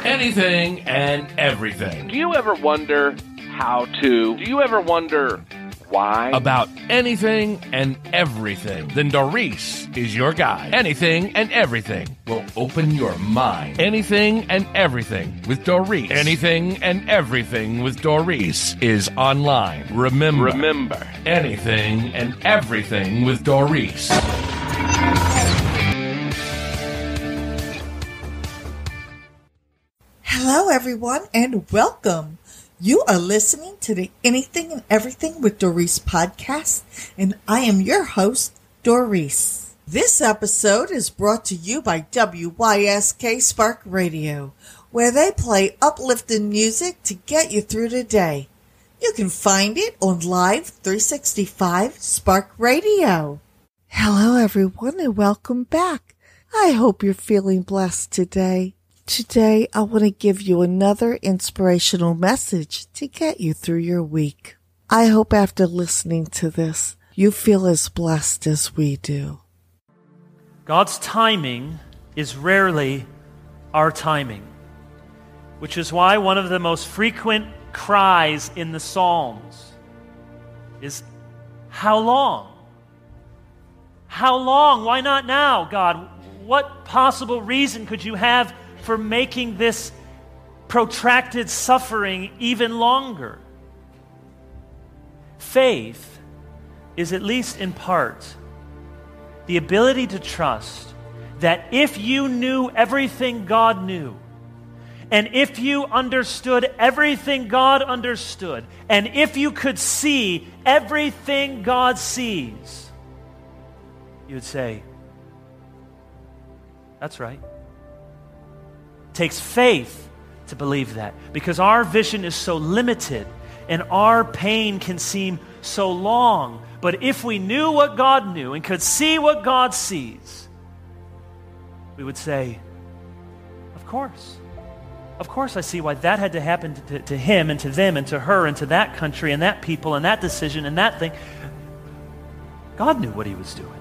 anything and everything. Do you ever wonder how to? Do you ever wonder why? About anything and everything. Then Doris is your guide. Anything and everything will open your mind. Anything and everything with Doris. Anything and everything with Doris is online. Remember. Anything and everything with Doris. Hello, everyone, and welcome. You are listening to the Anything and Everything with Doris podcast, and I am your host, Doris. This episode is brought to you by WYSK Spark Radio, where they play uplifting music to get you through the day. You can find it on Live 365 Spark Radio. Hello, everyone, and welcome back. I hope you're feeling blessed today. Today, I want to give you another inspirational message to get you through your week. I hope after listening to this, you feel as blessed as we do. God's timing is rarely our timing, which is why one of the most frequent cries in the Psalms is, "How long? How long? Why not now, God? What possible reason could you have for making this protracted suffering even longer?" Faith is, at least in part, the ability to trust that if you knew everything God knew, and if you understood everything God understood, and if you could see everything God sees, you would say, "That's right." Takes faith to believe that, because our vision is so limited and our pain can seem so long. But if we knew what God knew and could see what God sees, we would say, of course I see why that had to happen to him and to them and to her and to that country and that people and that decision and that thing. God knew what he was doing.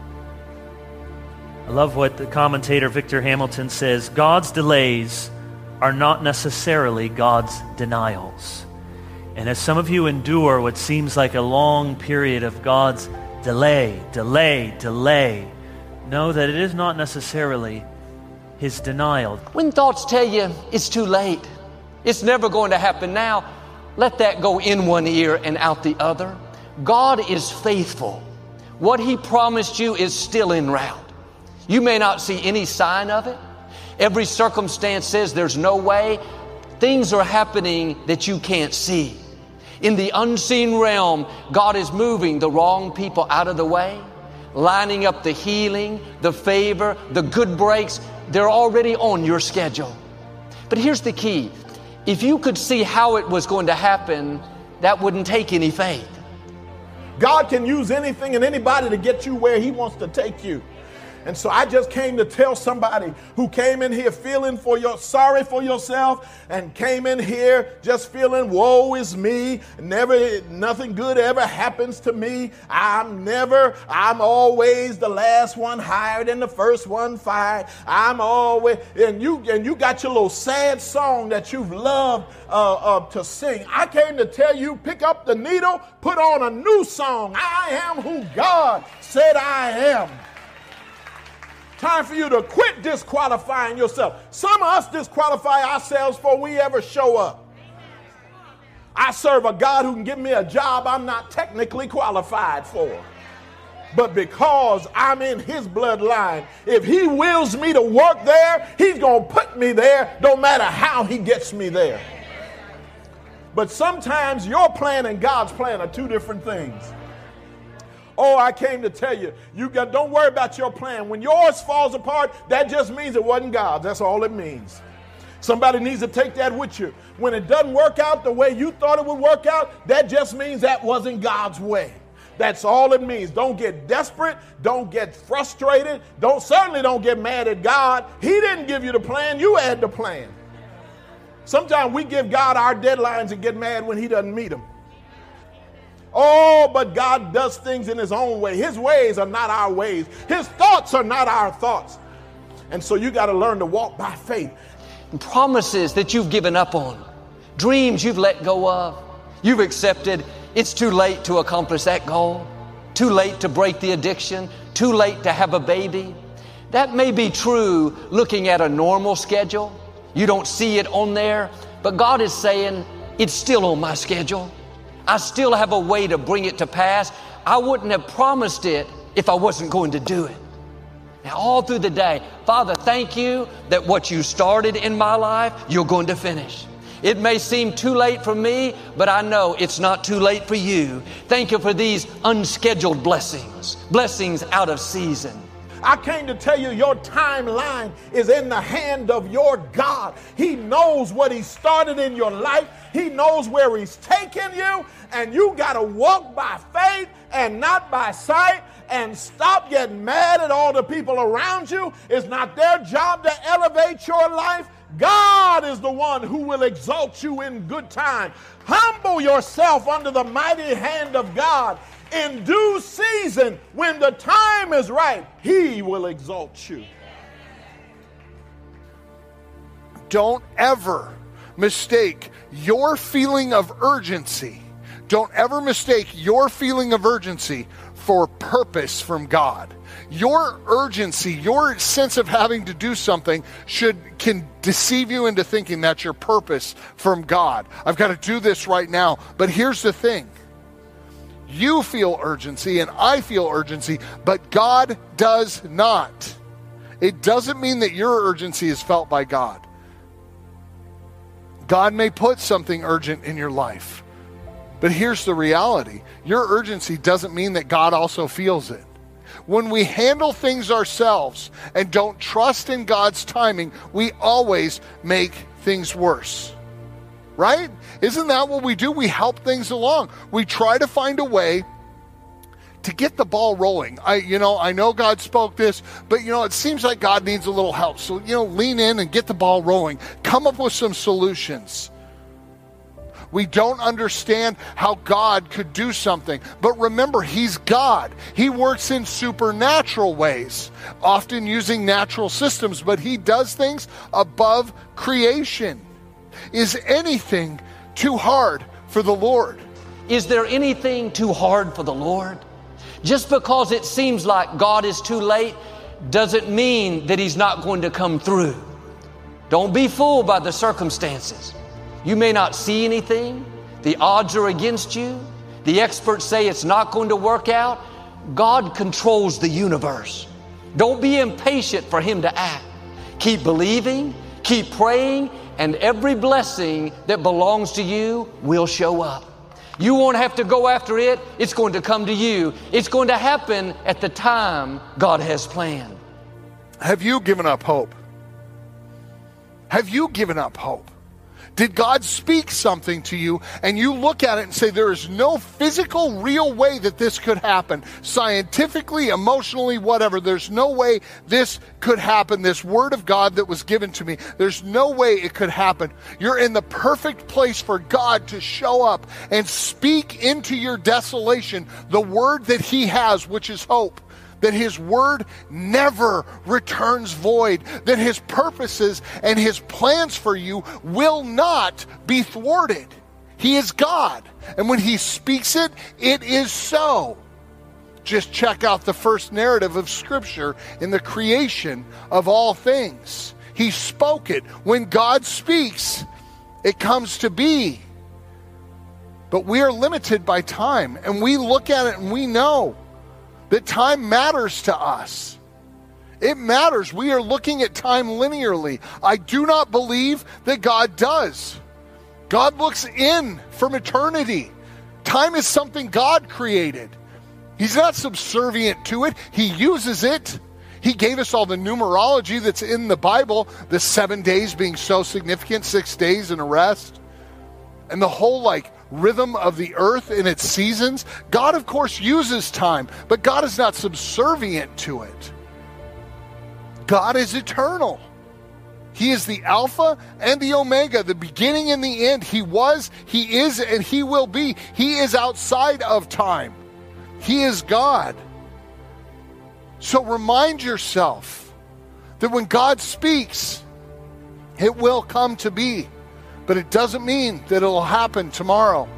I love what the commentator Victor Hamilton says: God's delays are not necessarily God's denials. And as some of you endure what seems like a long period of God's delay, know that it is not necessarily his denial. When thoughts tell you it's too late, it's never going to happen now, let that go in one ear and out the other. God is faithful. What he promised you is still en route. You may not see any sign of it. Every circumstance says there's no way. Things are happening that you can't see. In the unseen realm, God is moving the wrong people out of the way, lining up the healing, the favor, the good breaks. They're already on your schedule. But here's the key. If you could see how it was going to happen, that wouldn't take any faith. God can use anything and anybody to get you where he wants to take you. And so I just came to tell somebody who came in here feeling sorry for yourself and came in here just feeling, woe is me, nothing good ever happens to me. I'm always the last one hired and the first one fired. And you got your little sad song that you've loved to sing. I came to tell you, pick up the needle, put on a new song. I am who God said I am. Time for you to quit disqualifying yourself. Some of us disqualify ourselves before we ever show up. I serve a God who can give me a job I'm not technically qualified for. But because I'm in his bloodline, if he wills me to work there, he's going to put me there no matter how he gets me there. But sometimes your plan and God's plan are two different things. Oh, I came to tell you, don't worry about your plan. When yours falls apart, that just means it wasn't God's. That's all it means. Somebody needs to take that with you. When it doesn't work out the way you thought it would work out, that just means that wasn't God's way. That's all it means. Don't get desperate. Don't get frustrated. Certainly don't get mad at God. He didn't give you the plan. You had the plan. Sometimes we give God our deadlines and get mad when he doesn't meet them. Oh, but God does things in his own way. His ways are not our ways. His thoughts are not our thoughts. And so you got to learn to walk by faith. promises that you've given up on, dreams you've let go of. You've accepted it's too late to accomplish that goal, too late to break the addiction, too late to have a baby. That may be true looking at a normal schedule. You don't see it on there, but God is saying, it's still on my schedule. I still have a way to bring it to pass. I wouldn't have promised it if I wasn't going to do it. Now, all through the day, Father, thank you that what you started in my life, you're going to finish. It may seem too late for me, but I know it's not too late for you. Thank you for these unscheduled blessings, blessings out of season. I came to tell you your timeline is in the hand of your God. He knows what He started in your life. He knows where He's taken you, and you got to walk by faith and not by sight, and stop getting mad at all the people around you. It's not their job to elevate your life. God is the one who will exalt you in good time. Humble yourself under the mighty hand of God. In due season, when the time is right, He will exalt you. Don't ever mistake your feeling of urgency. Don't ever mistake your feeling of urgency for purpose from God. Your urgency, your sense of having to do something can deceive you into thinking that's your purpose from God. I've got to do this right now. But here's the thing. You feel urgency and I feel urgency, but God does not. It doesn't mean that your urgency is felt by God. God may put something urgent in your life, but here's the reality. Your urgency doesn't mean that God also feels it. When we handle things ourselves and don't trust in God's timing, we always make things worse. Right? Isn't that what we do? We help things along. We try to find a way to get the ball rolling. I know God spoke this, but it seems like God needs a little help. So, lean in and get the ball rolling. Come up with some solutions. We don't understand how God could do something. But remember, He's God. He works in supernatural ways, often using natural systems, but He does things above creation. Is anything too hard for the Lord? Is there anything too hard for the Lord? Just because it seems like God is too late doesn't mean that He's not going to come through. Don't be fooled by the circumstances. You may not see anything. The odds are against you. The experts say it's not going to work out. God controls the universe. Don't be impatient for Him to act. Keep believing, keep praying, and every blessing that belongs to you will show up. You won't have to go after it. It's going to come to you. It's going to happen at the time God has planned. Have you given up hope? Have you given up hope? Did God speak something to you and you look at it and say, there is no physical, real way that this could happen, scientifically, emotionally, whatever. There's no way this could happen. This word of God that was given to me, there's no way it could happen. You're in the perfect place for God to show up and speak into your desolation the word that He has, which is hope. That His word never returns void, that His purposes and His plans for you will not be thwarted. He is God, and when He speaks it, it is so. Just check out the first narrative of Scripture in the creation of all things. He spoke it. When God speaks, it comes to be. But we are limited by time, and we look at it and we know that time matters to us. It matters. We are looking at time linearly. I do not believe that God does. God looks in from eternity. Time is something God created. He's not subservient to it. He uses it. He gave us all the numerology that's in the Bible, the 7 days being so significant, 6 days and a rest, and the whole rhythm of the earth in its seasons. God, of course, uses time, but God is not subservient to it. God is eternal. He is the Alpha and the Omega, the beginning and the end. He was, He is, and He will be. He is outside of time. He is God. So remind yourself that when God speaks, It will come to be, but it doesn't mean that it'll happen tomorrow.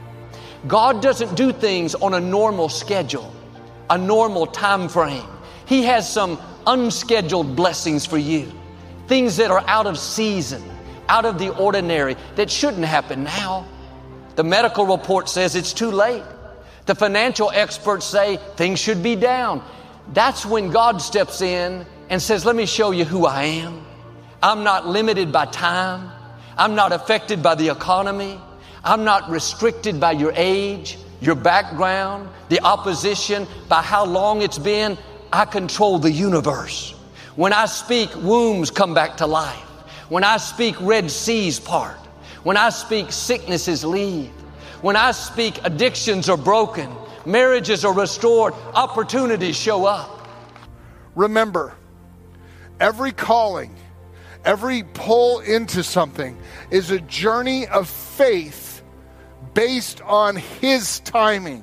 God doesn't do things on a normal schedule, a normal time frame. He has some unscheduled blessings for you, things that are out of season, out of the ordinary, that shouldn't happen now. The medical report says it's too late. The financial experts say things should be down. That's when God steps in and says, let me show you who I am. I'm not limited by time. I'm not affected by the economy. I'm not restricted by your age, your background, the opposition, by how long it's been. I control the universe. When I speak, wombs come back to life. When I speak, Red Seas part. When I speak, sicknesses leave. When I speak, addictions are broken. Marriages are restored. Opportunities show up. Remember, every calling, every pull into something is a journey of faith based on His timing,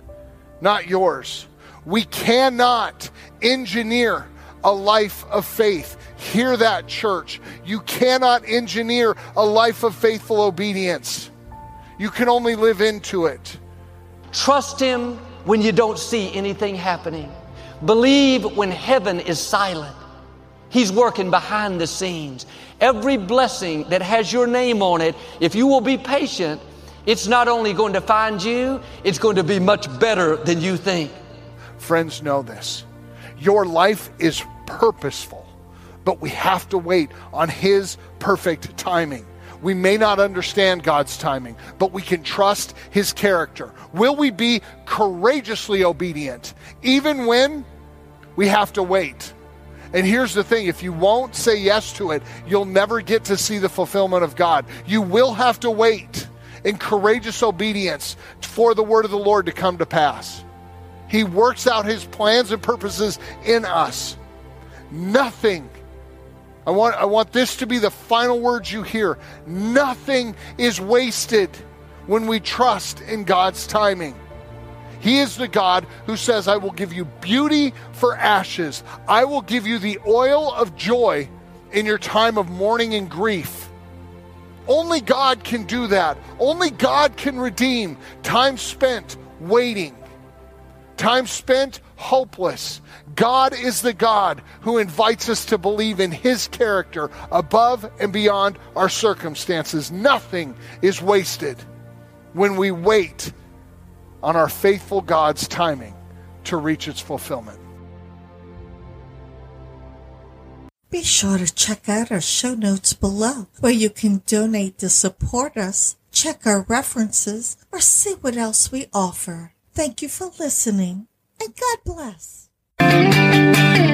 not yours. We cannot engineer a life of faith. Hear that, church. You cannot engineer a life of faithful obedience. You can only live into it. Trust Him when you don't see anything happening. Believe when heaven is silent. He's working behind the scenes. Every blessing that has your name on it, if you will be patient, it's not only going to find you, it's going to be much better than you think. Friends, know this. Your life is purposeful, but we have to wait on His perfect timing. We may not understand God's timing, but we can trust His character. Will we be courageously obedient, even when we have to wait? And here's the thing, if you won't say yes to it, you'll never get to see the fulfillment of God. You will have to wait in courageous obedience for the word of the Lord to come to pass. He works out His plans and purposes in us. Nothing, I want this to be the final words you hear. Nothing is wasted when we trust in God's timing. He is the God who says, I will give you beauty for ashes. I will give you the oil of joy in your time of mourning and grief. Only God can do that. Only God can redeem time spent waiting, time spent hopeless. God is the God who invites us to believe in His character above and beyond our circumstances. Nothing is wasted when we wait on our faithful God's timing to reach its fulfillment. Be sure to check out our show notes below, where you can donate to support us, check our references, or see what else we offer. Thank you for listening, and God bless.